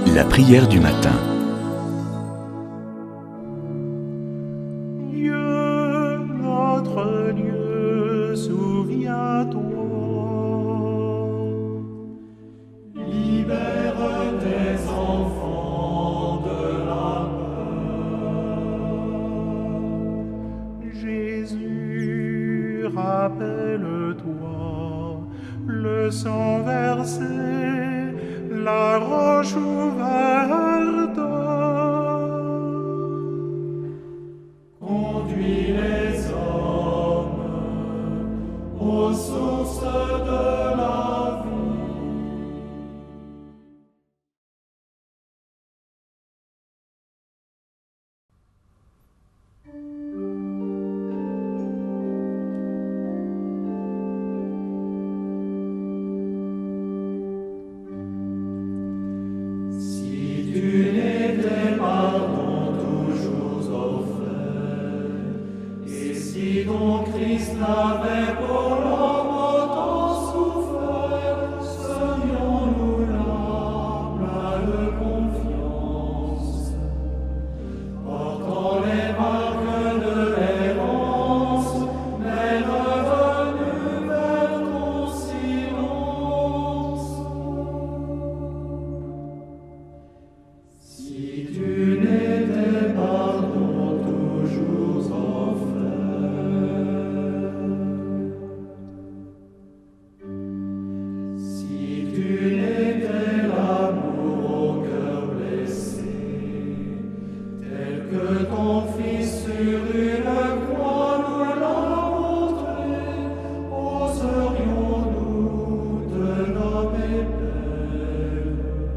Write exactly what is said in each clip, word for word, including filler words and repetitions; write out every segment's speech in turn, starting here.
La prière du matin. Dieu, notre Dieu, souviens-toi. Libère tes enfants de la peur. Jésus, rappelle-toi le sang versé, la roche ouverte. Conduis les hommes aux sources de la vie. Si tu n'étais pardon toujours offert, et si ton Christ n'avait pour l'homme autant souffert, serions-nous là, pleins de confiance, portant les marques de l'errance, mais revenus vers ton silence. Si tu n'étais pardon toujours offert, si tu n'étais l'amour au cœur blessé, tel que ton Fils sur une croix nous l'a montré, oserions-nous te nommer Père,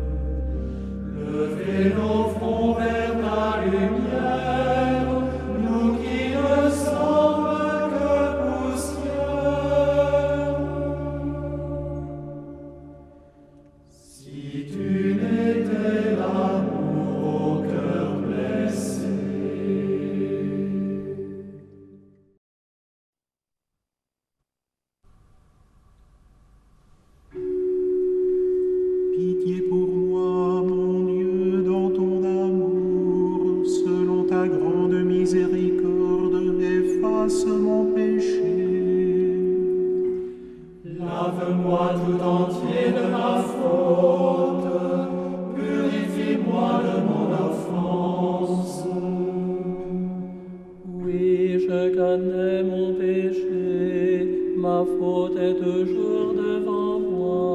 lever nos fronts vers ta lumière, nous qui ne sommes que poussière. Si tu n'étais l'amour au cœur blessé. Pitié pour moi, mon Dieu, dans ton amour, selon ta grande miséricorde, efface mon péché. Lave-moi tout entier de ma faute, purifie-moi de mon offense. Oui, je connais mon péché, ma faute est toujours devant moi.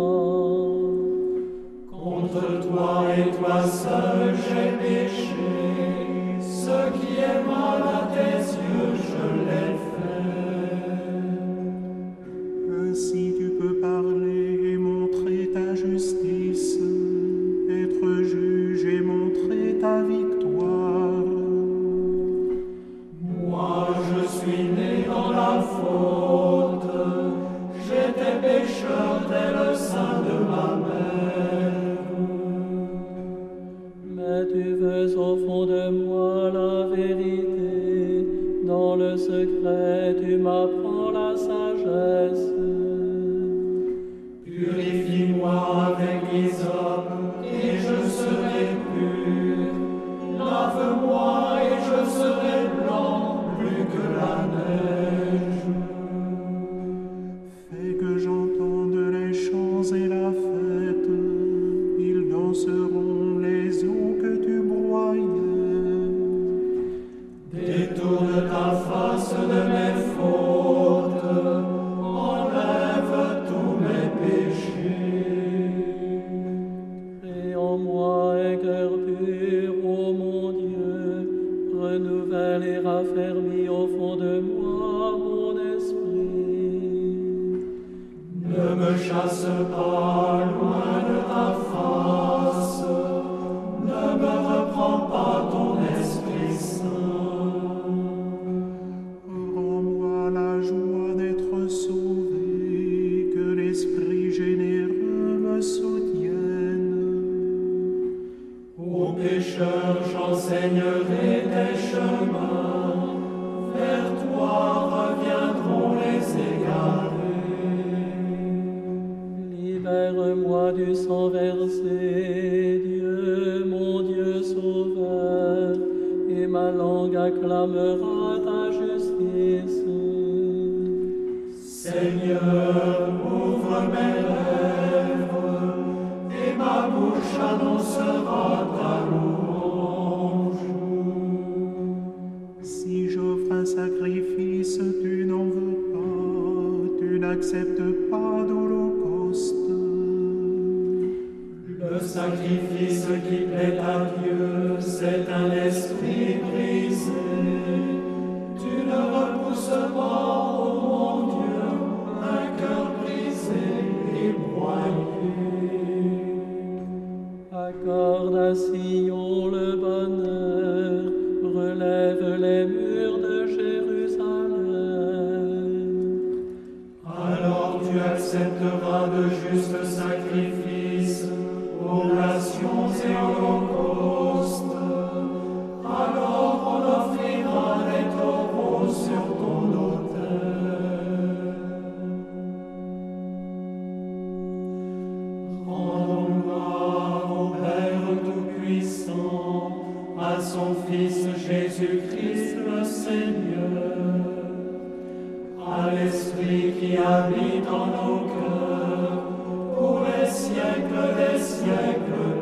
Contre toi et toi seul j'ai péché, ce qui est mal à tes yeux je l'ai fait. Ainsi tu peux parler et montrer ta justice, être juge et montrer ta victoire. Moi je suis né dans la faute, j'étais pécheur dès le sein de ma mère. Mais tu veux au fond de moi la vérité, dans le secret tu m'apprends la sagesse. Purifie-moi avec l'hysope et je serai pur. Lave-moi et je serai blanc plus que la neige. Fais que j'entende les chants et la fête. Ils danseront les eaux que tu broyais. Détourne ta face de mes fautes. Enlève tous mes péchés. loi du sang versé, Dieu, mon Dieu sauveur, et ma langue acclamera ta justice. Seigneur, ouvre mes lèvres, et ma bouche annoncera ta louange. Si j'offre un sacrifice, tu n'en veux pas, tu n'acceptes pas d'holocauste. Le sacrifice qui plaît à Dieu, c'est un esprit brisé. Tu ne repousses pas, ô mon Dieu, un cœur brisé et broyé. Accorde à Sion le bonheur, relève les murs de Jérusalem. Alors tu accepteras de justes sacrifices, oblations et holocaustes. Alors on offrira des taureaux sur ton autel. Rendons gloire au Père Tout-Puissant, à son Fils Jésus-Christ le Seigneur, à l'Esprit qui habite en nos cœurs, pour les siècles des siècles.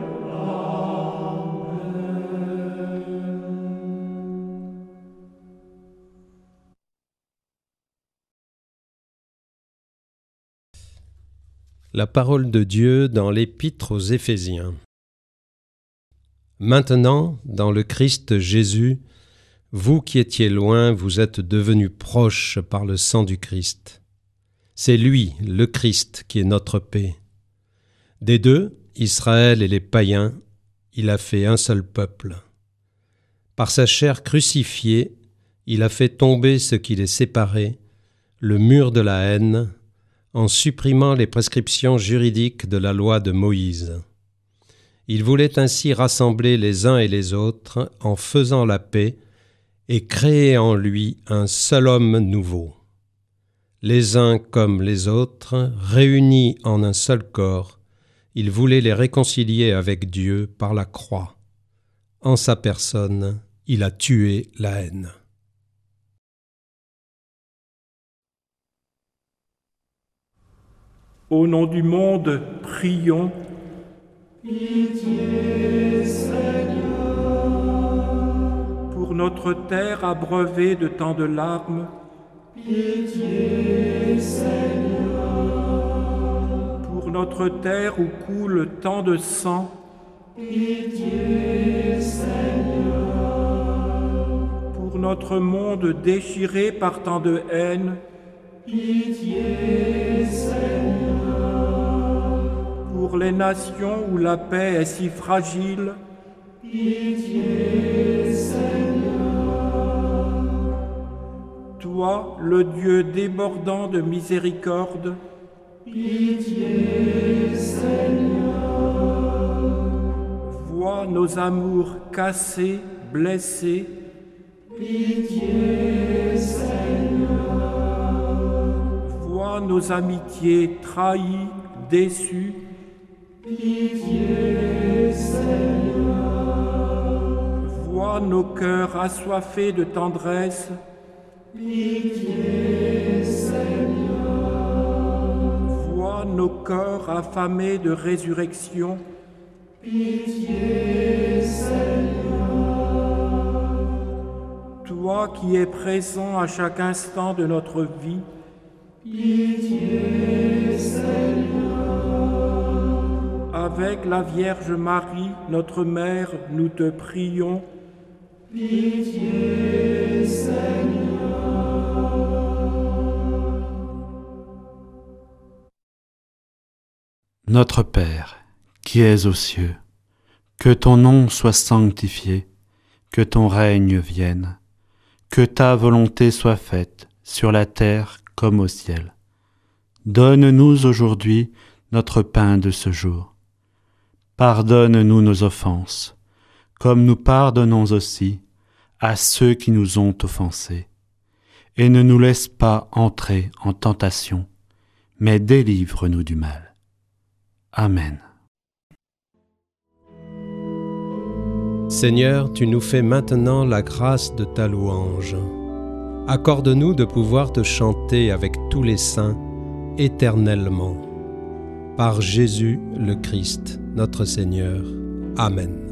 La parole de Dieu dans l'Épître aux Éphésiens. Maintenant, dans le Christ Jésus, vous qui étiez loin, vous êtes devenus proches par le sang du Christ. C'est lui, le Christ, qui est notre paix. Des deux, Israël et les païens, il a fait un seul peuple. Par sa chair crucifiée, il a fait tomber ce qui les séparait, le mur de la haine, en supprimant les prescriptions juridiques de la loi de Moïse. Il voulait ainsi rassembler les uns et les autres en faisant la paix et créer en lui un seul homme nouveau. Les uns comme les autres, réunis en un seul corps, il voulait les réconcilier avec Dieu par la croix. En sa personne, il a tué la haine. Au nom du monde, prions. Pitié, Seigneur. Pour notre terre abreuvée de tant de larmes. Pitié, Seigneur. Pour notre terre où coule tant de sang. Pitié, Seigneur. Pour notre monde déchiré par tant de haine. Pitié, Seigneur. Pour les nations où la paix est si fragile. Pitié, Seigneur. Toi, le Dieu débordant de miséricorde. Pitié, Seigneur. Vois nos amours cassés, blessés. Pitié, Seigneur. Vois nos amitiés trahies, déçues. Pitié, Seigneur. Vois nos cœurs assoiffés de tendresse. Pitié, Seigneur. Vois nos corps affamés de résurrection. Pitié, Seigneur. Toi qui es présent à chaque instant de notre vie. Pitié, Seigneur. Avec la Vierge Marie, notre Mère, nous te prions. Pitié, Seigneur. Notre Père, qui es aux cieux, que ton nom soit sanctifié, que ton règne vienne, que ta volonté soit faite sur la terre comme au ciel. Donne-nous aujourd'hui notre pain de ce jour. Pardonne-nous nos offenses, comme nous pardonnons aussi à ceux qui nous ont offensés. Et ne nous laisse pas entrer en tentation, mais délivre-nous du mal. Amen. Seigneur, tu nous fais maintenant la grâce de ta louange. Accorde-nous de pouvoir te chanter avec tous les saints éternellement. Par Jésus le Christ, notre Seigneur. Amen.